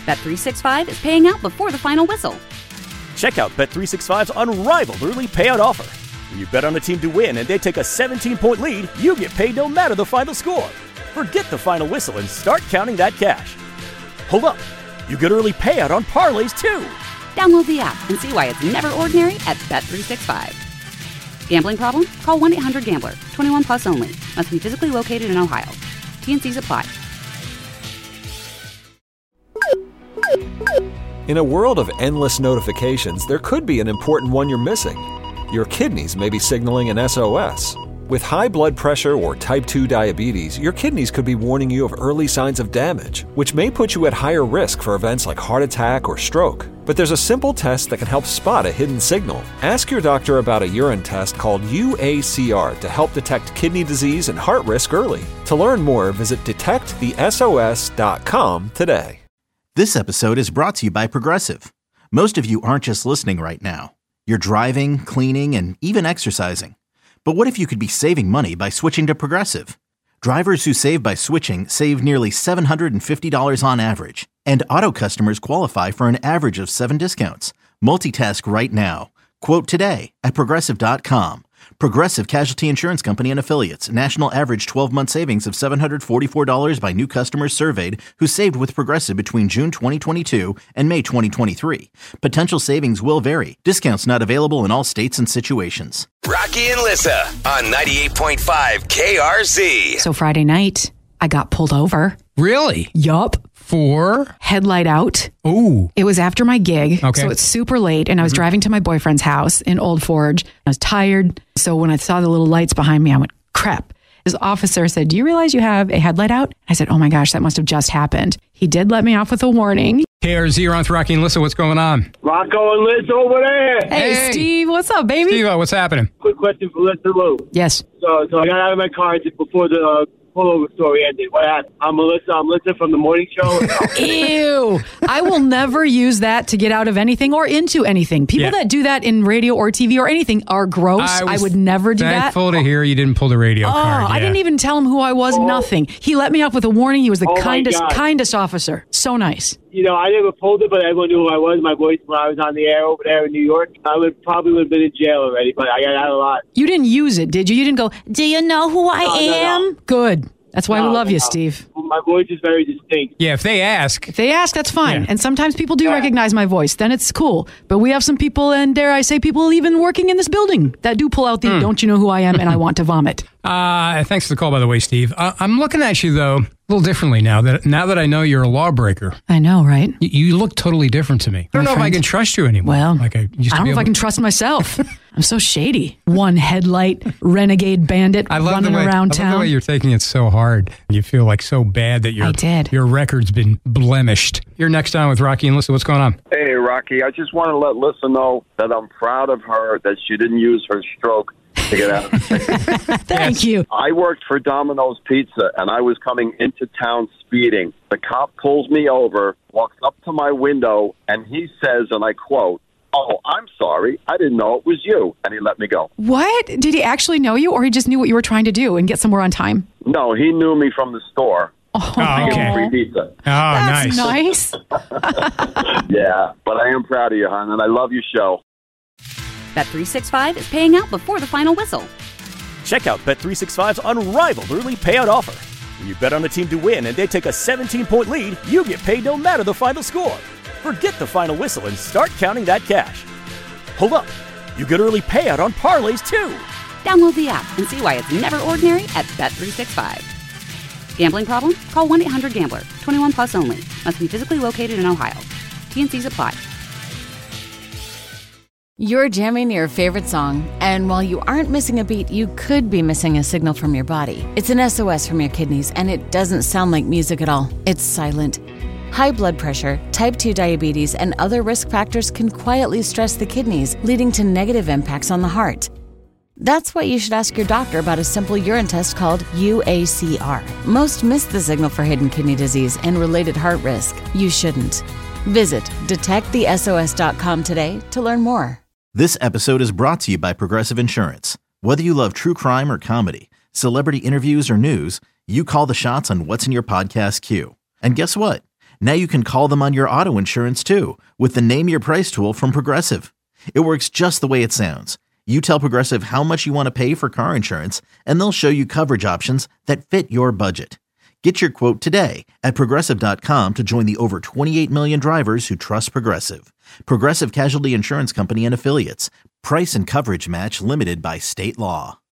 Bet365 is paying out before the final whistle. Check out Bet365's unrivaled early payout offer. When you bet on a team to win and they take a 17-point lead, you get paid no matter the final score. Forget the final whistle and start counting that cash. Hold up. You get early payout on parlays, too. Download the app and see why it's never ordinary at Bet365. Gambling problem? Call 1-800-GAMBLER. 21 plus only. Must be physically located in Ohio. T&Cs apply. In a world of endless notifications, there could be an important one you're missing. Your kidneys may be signaling an SOS. With high blood pressure or type 2 diabetes, your kidneys could be warning you of early signs of damage, which may put you at higher risk for events like heart attack or stroke. But there's a simple test that can help spot a hidden signal. Ask your doctor about a urine test called UACR to help detect kidney disease and heart risk early. To learn more, visit detectthesos.com today. This episode is brought to you by Progressive. Most of you aren't just listening right now. You're driving, cleaning, and even exercising. But what if you could be saving money by switching to Progressive? Drivers who save by switching save nearly $750 on average. And auto customers qualify for an average of 7 discounts. Multitask right now. Quote today at Progressive.com. Progressive Casualty Insurance Company and Affiliates. National average 12-month savings of $744 by new customers surveyed who saved with Progressive between June 2022 and May 2023. Potential savings will vary. Discounts not available in all states and situations. Rocky and Lissa on 98.5 KRZ. So Friday night, I got pulled over. Really? Yup. For? Headlight out. Ooh. It was after my gig, okay. So it's super late, and I was driving to my boyfriend's house in Old Forge. I was tired, so when I saw the little lights behind me, I went, crap. His officer said, do you realize you have a headlight out? I said, oh my gosh, that must have just happened. He did let me off with a warning. KRZ, you're on with Rocky and Lissa. What's going on? Rocco and Liz over there. Hey, Steve, what's up, baby? Steve, what's happening? Quick question for Lissa Lou. Yes. So I got out of my car just before the pullover story ended. What happened? I'm Melissa from the morning show. Ew. I will never use that to get out of anything or into anything. People that do that in radio or TV or anything are gross. I would never do that. Thankful to hear you didn't pull the radio card. I didn't even tell him who I was, nothing. He let me off with a warning. He was the kindest officer. So nice. You know, I never pulled it, but everyone knew who I was. My voice when I was on the air over there in New York. I probably would have been in jail already, but I got out a lot. You didn't use it, did you? You didn't go, do you know who I am? No. Good. That's why we love you, Steve. My voice is very distinct. Yeah, if they ask. If they ask, that's fine. Yeah. And sometimes people do recognize my voice. Then it's cool. But we have some people, and dare I say, people even working in this building that do pull out the don't you know who I am and I want to vomit. Thanks for the call, by the way, Steve. I'm looking at you, though, a little differently now that I know you're a lawbreaker. I know, right? You look totally different to me. I don't know if I can trust you anymore. Well, like I don't know if I can trust myself. I'm so shady. One headlight, renegade bandit running around town. I love the way you're taking it so hard. You feel like so bad that your record's been blemished. You're next on with Rocky and Lissa. What's going on? Hey, Rocky. I just want to let Lissa know that I'm proud of her that she didn't use her stroke to get out of the ticket. Thank you. I worked for Domino's Pizza, and I was coming into town speeding. The cop pulls me over, walks up to my window, and he says, and I quote, "Oh, I'm sorry. I didn't know it was you." And he let me go. What? Did he actually know you, or he just knew what you were trying to do and get somewhere on time? No, he knew me from the store. Oh, okay. Free pizza. Oh, that's nice. Yeah, but I am proud of you, hon, and I love your show. Bet365 is paying out before the final whistle. Check out Bet365's unrivaled early payout offer. When you bet on a team to win and they take a 17-point lead, you get paid no matter the final score. Forget the final whistle and start counting that cash. Hold up. You get early payout on parlays, too. Download the app and see why it's never ordinary at Bet365. Gambling problem? Call 1-800-GAMBLER. 21 plus only. Must be physically located in Ohio. T&Cs apply. You're jamming your favorite song, and while you aren't missing a beat, you could be missing a signal from your body. It's an SOS from your kidneys, and it doesn't sound like music at all. It's silent. High blood pressure, type 2 diabetes, and other risk factors can quietly stress the kidneys, leading to negative impacts on the heart. That's why you should ask your doctor about a simple urine test called UACR. Most miss the signal for hidden kidney disease and related heart risk. You shouldn't. Visit detectthesos.com today to learn more. This episode is brought to you by Progressive Insurance. Whether you love true crime or comedy, celebrity interviews or news, you call the shots on what's in your podcast queue. And guess what? Now you can call them on your auto insurance too with the Name Your Price tool from Progressive. It works just the way it sounds. You tell Progressive how much you want to pay for car insurance, and they'll show you coverage options that fit your budget. Get your quote today at Progressive.com to join the over 28 million drivers who trust Progressive. Progressive Casualty Insurance Company and Affiliates. Price and coverage match limited by state law.